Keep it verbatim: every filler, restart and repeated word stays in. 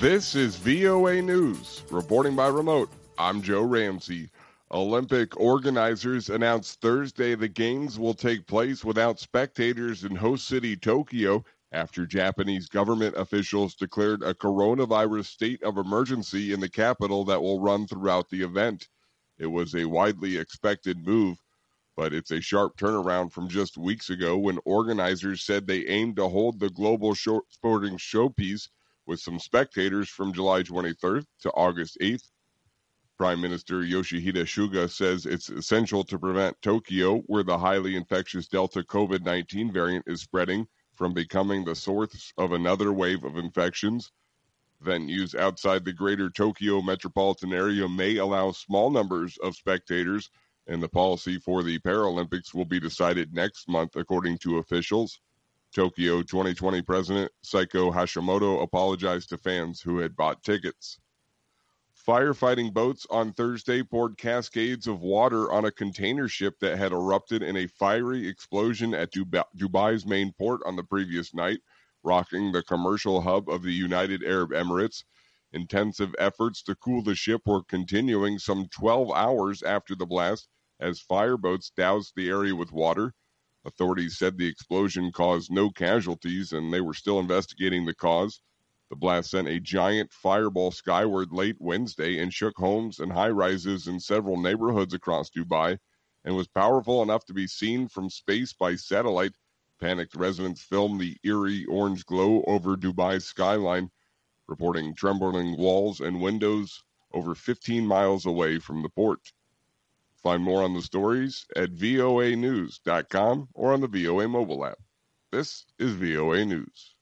This is V O A News. Reporting by remote, I'm Joe Ramsey. Olympic organizers announced Thursday the Games will take place without spectators in host city Tokyo after Japanese government officials declared a coronavirus state of emergency in the capital that will run throughout the event. It was a widely expected move, but it's a sharp turnaround from just weeks ago when organizers said they aimed to hold the global show- sporting showpiece with some spectators from July twenty-third to August eighth. Prime Minister Yoshihide Suga says it's essential to prevent Tokyo, where the highly infectious Delta COVID nineteen variant is spreading, from becoming the source of another wave of infections. Venues outside the greater Tokyo metropolitan area may allow small numbers of spectators, and the policy for the Paralympics will be decided next month, according to officials. Tokyo twenty twenty President Saiko Hashimoto apologized to fans who had bought tickets. Firefighting boats on Thursday poured cascades of water on a container ship that had erupted in a fiery explosion at Dubai's main port on the previous night, rocking the commercial hub of the United Arab Emirates. Intensive efforts to cool the ship were continuing some twelve hours after the blast as fireboats doused the area with water. Authorities said the explosion caused no casualties, and they were still investigating the cause. The blast sent a giant fireball skyward late Wednesday and shook homes and high-rises in several neighborhoods across Dubai, and was powerful enough to be seen from space by satellite. Panicked residents filmed the eerie orange glow over Dubai's skyline, reporting trembling walls and windows over fifteen miles away from the port. Find more on the stories at V O A news dot com or on the V O A mobile app. This is V O A News.